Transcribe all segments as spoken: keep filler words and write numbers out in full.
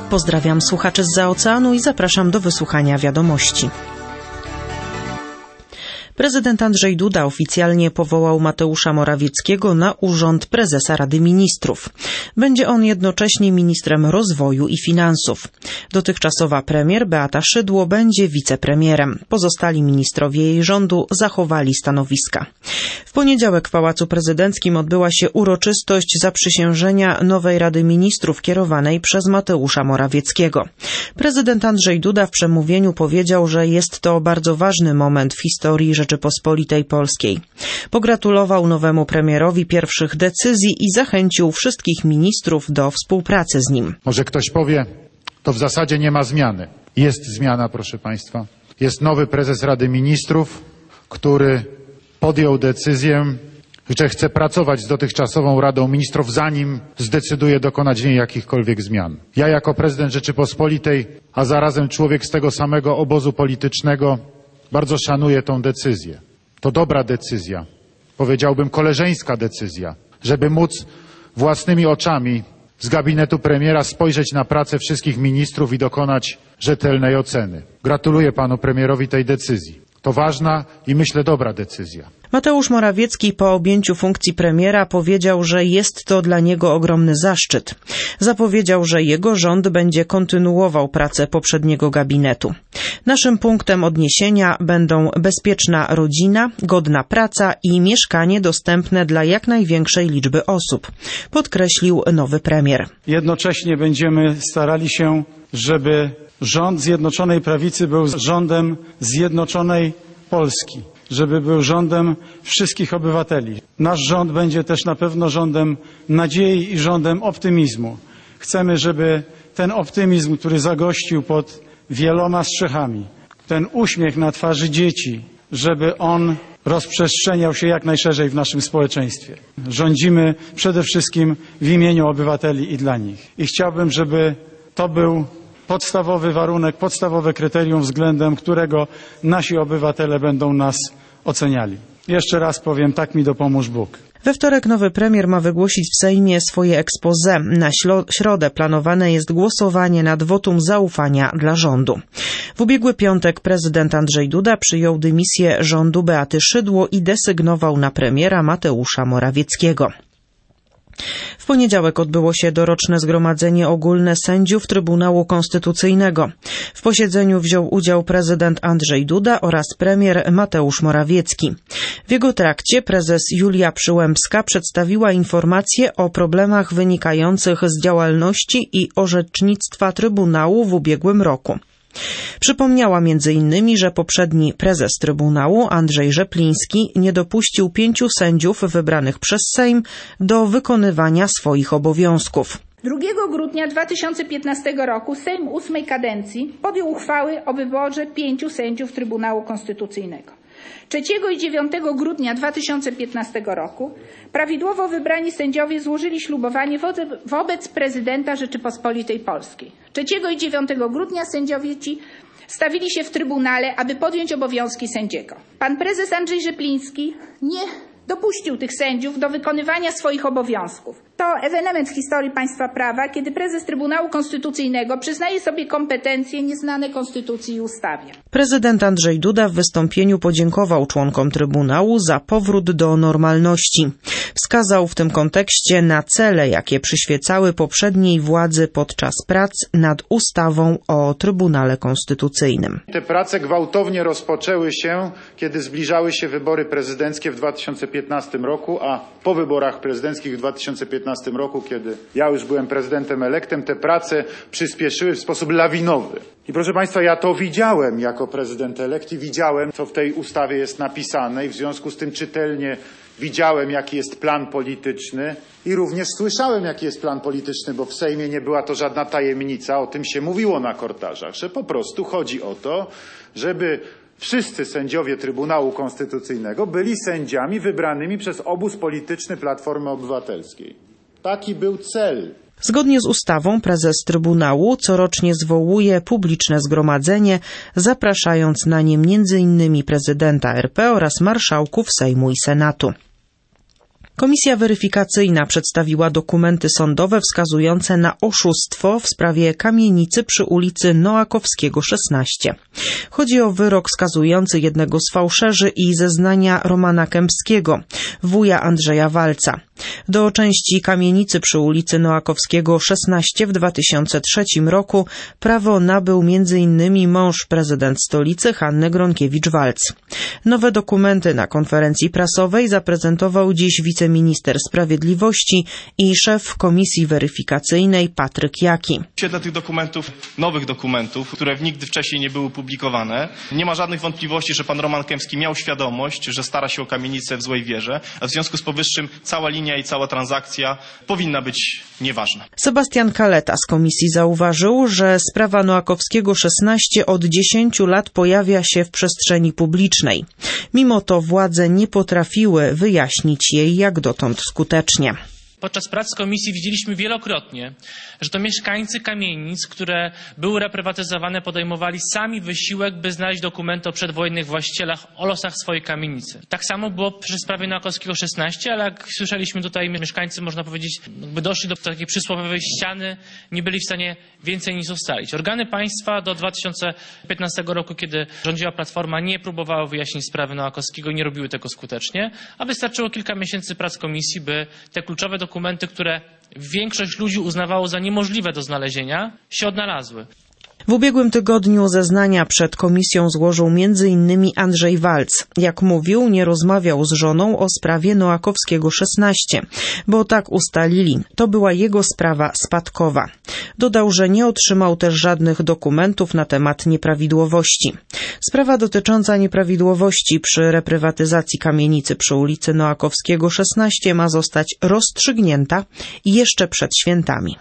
Pozdrawiam słuchaczy zza oceanu i zapraszam do wysłuchania wiadomości. Prezydent Andrzej Duda oficjalnie powołał Mateusza Morawieckiego na urząd prezesa Rady Ministrów. Będzie on jednocześnie ministrem rozwoju i finansów. Dotychczasowa premier Beata Szydło będzie wicepremierem. Pozostali ministrowie jej rządu zachowali stanowiska. W poniedziałek w Pałacu Prezydenckim odbyła się uroczystość zaprzysiężenia nowej Rady Ministrów kierowanej przez Mateusza Morawieckiego. Prezydent Andrzej Duda w przemówieniu powiedział, że jest to bardzo ważny moment w historii Rzeczypospolitej Polskiej. Pogratulował nowemu premierowi pierwszych decyzji i zachęcił wszystkich ministrów do współpracy z nim. Może ktoś powie, to w zasadzie nie ma zmiany. Jest zmiana, proszę Państwa. Jest nowy prezes Rady Ministrów, który podjął decyzję, że chce pracować z dotychczasową Radą Ministrów, zanim zdecyduje dokonać w niej jakichkolwiek zmian. Ja jako prezydent Rzeczypospolitej, a zarazem człowiek z tego samego obozu politycznego, bardzo szanuję tą decyzję. To dobra decyzja, powiedziałbym koleżeńska decyzja, żeby móc własnymi oczami z gabinetu premiera spojrzeć na pracę wszystkich ministrów i dokonać rzetelnej oceny. Gratuluję panu premierowi tej decyzji. To ważna i myślę dobra decyzja. Mateusz Morawiecki po objęciu funkcji premiera powiedział, że jest to dla niego ogromny zaszczyt. Zapowiedział, że jego rząd będzie kontynuował pracę poprzedniego gabinetu. Naszym punktem odniesienia będą bezpieczna rodzina, godna praca i mieszkanie dostępne dla jak największej liczby osób, podkreślił nowy premier. Jednocześnie będziemy starali się, żeby rząd Zjednoczonej Prawicy był rządem zjednoczonej Polski, żeby był rządem wszystkich obywateli. Nasz rząd będzie też na pewno rządem nadziei i rządem optymizmu. Chcemy, żeby ten optymizm, który zagościł pod wieloma strzechami, ten uśmiech na twarzy dzieci, żeby on rozprzestrzeniał się jak najszerzej w naszym społeczeństwie. Rządzimy przede wszystkim w imieniu obywateli i dla nich. I chciałbym, żeby to był podstawowy warunek, podstawowe kryterium, względem którego nasi obywatele będą nas oceniali. Jeszcze raz powiem, tak mi dopomóż Bóg. We wtorek nowy premier ma wygłosić w Sejmie swoje exposé. Na środę planowane jest głosowanie nad wotum zaufania dla rządu. W ubiegły piątek prezydent Andrzej Duda przyjął dymisję rządu Beaty Szydło i desygnował na premiera Mateusza Morawieckiego. W poniedziałek odbyło się doroczne zgromadzenie ogólne sędziów Trybunału Konstytucyjnego. W posiedzeniu wziął udział prezydent Andrzej Duda oraz premier Mateusz Morawiecki. W jego trakcie prezes Julia Przyłębska przedstawiła informacje o problemach wynikających z działalności i orzecznictwa Trybunału w ubiegłym roku. Przypomniała między innymi, że poprzedni prezes Trybunału, Andrzej Rzepliński, nie dopuścił pięciu sędziów wybranych przez Sejm do wykonywania swoich obowiązków. drugiego grudnia dwa tysiące piętnastego roku Sejm ósmej kadencji podjął uchwały o wyborze pięciu sędziów Trybunału Konstytucyjnego. trzeciego i dziewiątego grudnia dwa tysiące piętnastego roku prawidłowo wybrani sędziowie złożyli ślubowanie wobec prezydenta Rzeczypospolitej Polskiej. trzeciego i dziewiątego grudnia sędziowie ci stawili się w Trybunale, aby podjąć obowiązki sędziego. Pan prezes Andrzej Rzepliński nie dopuścił tych sędziów do wykonywania swoich obowiązków. To ewenement w historii państwa prawa, kiedy prezes Trybunału Konstytucyjnego przyznaje sobie kompetencje nieznane konstytucji i ustawie. Prezydent Andrzej Duda w wystąpieniu podziękował członkom Trybunału za powrót do normalności. Wskazał w tym kontekście na cele, jakie przyświecały poprzedniej władzy podczas prac nad ustawą o Trybunale Konstytucyjnym. Te prace gwałtownie rozpoczęły się, kiedy zbliżały się wybory prezydenckie w dwa tysiące piętnastym roku, a po wyborach prezydenckich w dwa tysiące piętnastym roku, kiedy ja już byłem prezydentem elektem, te prace przyspieszyły w sposób lawinowy. I proszę Państwa, ja to widziałem jako prezydent elekt i widziałem, co w tej ustawie jest napisane i w związku z tym czytelnie widziałem, jaki jest plan polityczny i również słyszałem, jaki jest plan polityczny, bo w Sejmie nie była to żadna tajemnica, o tym się mówiło na korytarzach, że po prostu chodzi o to, żeby wszyscy sędziowie Trybunału Konstytucyjnego byli sędziami wybranymi przez obóz polityczny Platformy Obywatelskiej. Taki był cel. Zgodnie z ustawą prezes Trybunału corocznie zwołuje publiczne zgromadzenie, zapraszając na nie między innymi prezydenta R P oraz marszałków Sejmu i Senatu. Komisja weryfikacyjna przedstawiła dokumenty sądowe wskazujące na oszustwo w sprawie kamienicy przy ulicy Noakowskiego szesnaście. Chodzi o wyrok skazujący jednego z fałszerzy i zeznania Romana Kępskiego, wuja Andrzeja Walca. Do części kamienicy przy ulicy Noakowskiego szesnaście w dwa tysiące trzecim roku prawo nabył między innymi mąż prezydent stolicy Hanny Gronkiewicz-Waltz. Nowe dokumenty na konferencji prasowej zaprezentował dziś wiceminister sprawiedliwości i szef komisji weryfikacyjnej Patryk Jaki. W świetle tych dokumentów, nowych dokumentów, które nigdy wcześniej nie były publikowane, nie ma żadnych wątpliwości, że pan Roman Kępski miał świadomość, że stara się o kamienicę w złej wierze, a w związku z powyższym cała linia i cała transakcja powinna być nieważna. Sebastian Kaleta z komisji zauważył, że sprawa Noakowskiego szesnaście od dziesięciu lat pojawia się w przestrzeni publicznej. Mimo to władze nie potrafiły wyjaśnić jej jak dotąd skutecznie. Podczas prac komisji widzieliśmy wielokrotnie, że to mieszkańcy kamienic, które były reprywatyzowane, podejmowali sami wysiłek, by znaleźć dokumenty o przedwojennych właścicielach o losach swojej kamienicy. Tak samo było przy sprawie Noakowskiego szesnaście, ale jak słyszeliśmy tutaj, mieszkańcy, można powiedzieć, jakby doszli do takiej przysłowiowej ściany, nie byli w stanie więcej nic ustalić. Organy państwa do dwa tysiące piętnastego roku, kiedy rządziła Platforma, nie próbowały wyjaśnić sprawy Noakowskiego, nie robiły tego skutecznie, a wystarczyło kilka miesięcy prac komisji, by te kluczowe dokumenty dokumenty, które większość ludzi uznawało za niemożliwe do znalezienia, się odnalazły. W ubiegłym tygodniu zeznania przed komisją złożył między innymi Andrzej Waltz. Jak mówił, nie rozmawiał z żoną o sprawie Noakowskiego szesnaście, bo tak ustalili. To była jego sprawa spadkowa. Dodał, że nie otrzymał też żadnych dokumentów na temat nieprawidłowości. Sprawa dotycząca nieprawidłowości przy reprywatyzacji kamienicy przy ulicy Noakowskiego szesnaście ma zostać rozstrzygnięta jeszcze przed świętami.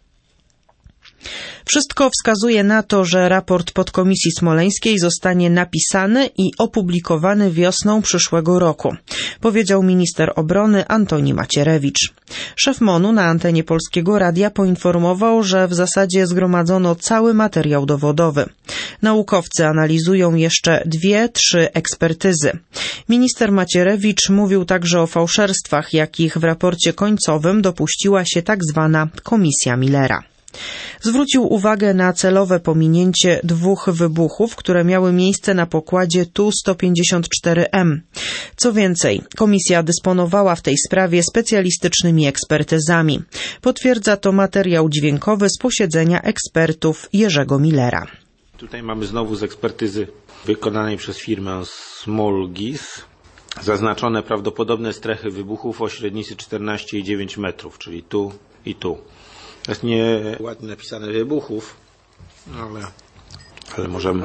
Wszystko wskazuje na to, że raport podkomisji smoleńskiej zostanie napisany i opublikowany wiosną przyszłego roku, powiedział minister obrony Antoni Macierewicz. Szef MON-u na antenie Polskiego Radia poinformował, że w zasadzie zgromadzono cały materiał dowodowy. Naukowcy analizują jeszcze dwie, trzy ekspertyzy. Minister Macierewicz mówił także o fałszerstwach, jakich w raporcie końcowym dopuściła się tak zwana Komisja Millera. Zwrócił uwagę na celowe pominięcie dwóch wybuchów, które miały miejsce na pokładzie Tu sto pięćdziesiąt cztery M. Co więcej, komisja dysponowała w tej sprawie specjalistycznymi ekspertyzami. Potwierdza to materiał dźwiękowy z posiedzenia ekspertów Jerzego Millera. Tutaj mamy znowu z ekspertyzy wykonanej przez firmę Smolgis zaznaczone prawdopodobne strefy wybuchów o średnicy czternaście i dziewięć metrów, czyli tu i tu. To jest nie ładnie napisane wybuchów, ale, ale możemy...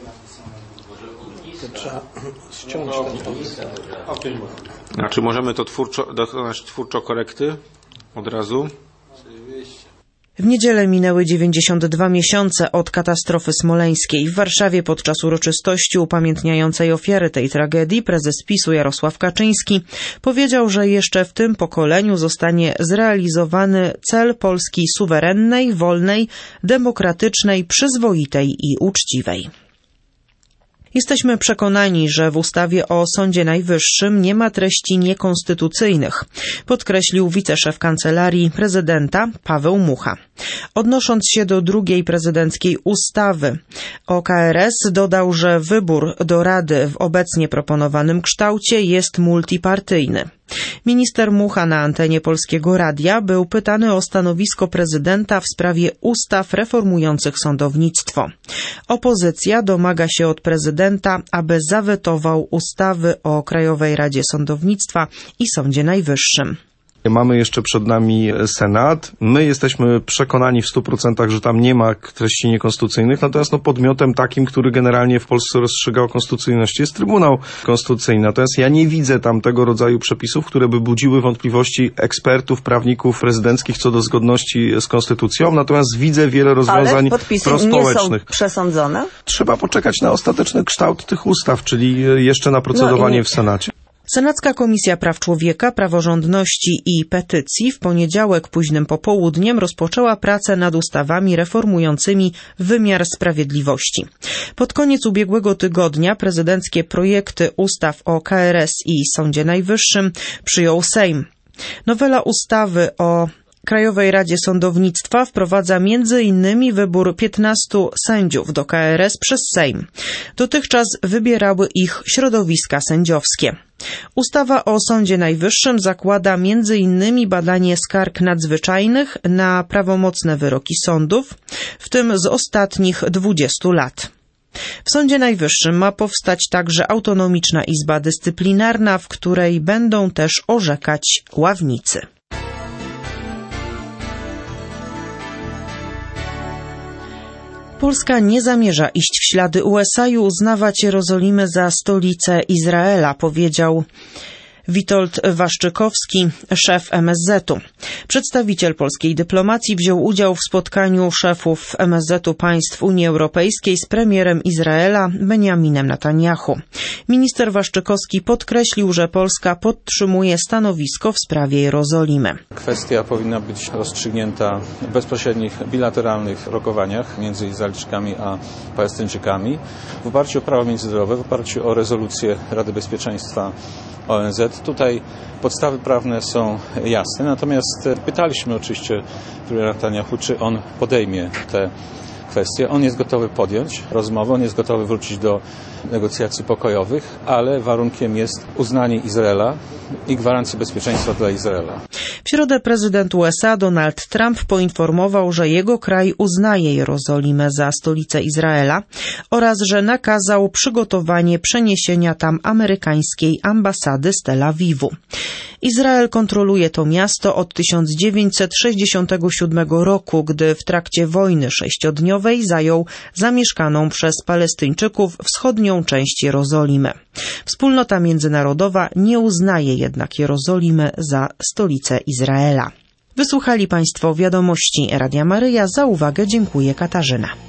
To trzeba ściągnąć ten Znaczy możemy to twórczo, dokonać twórczo korekty od razu. W niedzielę minęły dziewięćdziesiąt dwa miesiące od katastrofy smoleńskiej. W Warszawie podczas uroczystości upamiętniającej ofiary tej tragedii prezes PiS-u Jarosław Kaczyński powiedział, że jeszcze w tym pokoleniu zostanie zrealizowany cel Polski suwerennej, wolnej, demokratycznej, przyzwoitej i uczciwej. Jesteśmy przekonani, że w ustawie o Sądzie Najwyższym nie ma treści niekonstytucyjnych, podkreślił wiceszef Kancelarii Prezydenta Paweł Mucha. Odnosząc się do drugiej prezydenckiej ustawy o K R S, dodał, że wybór do Rady w obecnie proponowanym kształcie jest multipartyjny. Minister Mucha na antenie Polskiego Radia był pytany o stanowisko prezydenta w sprawie ustaw reformujących sądownictwo. Opozycja domaga się od prezydenta, aby zawetował ustawy o Krajowej Radzie Sądownictwa i Sądzie Najwyższym. Mamy jeszcze przed nami Senat. My jesteśmy przekonani w stu procentach, że tam nie ma treści niekonstytucyjnych, natomiast no, podmiotem takim, który generalnie w Polsce rozstrzyga o konstytucyjności, jest Trybunał Konstytucyjny. Natomiast ja nie widzę tam tego rodzaju przepisów, które by budziły wątpliwości ekspertów, prawników prezydenckich co do zgodności z konstytucją, natomiast widzę wiele rozwiązań Ale podpisy prospołecznych. Nie są przesądzone? Trzeba poczekać na ostateczny kształt tych ustaw, czyli jeszcze na procedowanie no i... w Senacie. Senacka Komisja Praw Człowieka, Praworządności i Petycji w poniedziałek późnym popołudniem rozpoczęła pracę nad ustawami reformującymi wymiar sprawiedliwości. Pod koniec ubiegłego tygodnia prezydenckie projekty ustaw o K R S i Sądzie Najwyższym przyjął Sejm. Nowela ustawy o Krajowej Radzie Sądownictwa wprowadza między innymi wybór piętnastu sędziów do K R S przez Sejm. Dotychczas wybierały ich środowiska sędziowskie. Ustawa o Sądzie Najwyższym zakłada między innymi badanie skarg nadzwyczajnych na prawomocne wyroki sądów, w tym z ostatnich dwudziestu lat. W Sądzie Najwyższym ma powstać także autonomiczna izba dyscyplinarna, w której będą też orzekać ławnicy. Polska nie zamierza iść w ślady U S A i uznawać Jerozolimę za stolicę Izraela, powiedział Witold Waszczykowski, szef M S Z u. Przedstawiciel polskiej dyplomacji wziął udział w spotkaniu szefów M S Z u państw Unii Europejskiej z premierem Izraela Benjaminem Netanjahu. Minister Waszczykowski podkreślił, że Polska podtrzymuje stanowisko w sprawie Jerozolimy. Kwestia powinna być rozstrzygnięta w bezpośrednich, bilateralnych rokowaniach między Izraelczykami a Palestyńczykami w oparciu o prawo międzynarodowe, w oparciu o rezolucję Rady Bezpieczeństwa O N Z. Tutaj podstawy prawne są jasne, natomiast pytaliśmy oczywiście premiera Netanjahu, czy on podejmie te kwestie. On jest gotowy podjąć rozmowę, on jest gotowy wrócić do negocjacji pokojowych, ale warunkiem jest uznanie Izraela i gwarancji bezpieczeństwa dla Izraela. W środę prezydent U S A Donald Trump poinformował, że jego kraj uznaje Jerozolimę za stolicę Izraela oraz że nakazał przygotowanie przeniesienia tam amerykańskiej ambasady z Tel Awiwu. Izrael kontroluje to miasto od tysiąc dziewięćset sześćdziesiątego siódmego roku, gdy w trakcie wojny sześciodniowej zajął zamieszkaną przez Palestyńczyków wschodnią część Jerozolimy. Wspólnota międzynarodowa nie uznaje jednak Jerozolimy za stolicę Izraela. Wysłuchali Państwo wiadomości Radia Maryja. Za uwagę dziękuję Katarzyna.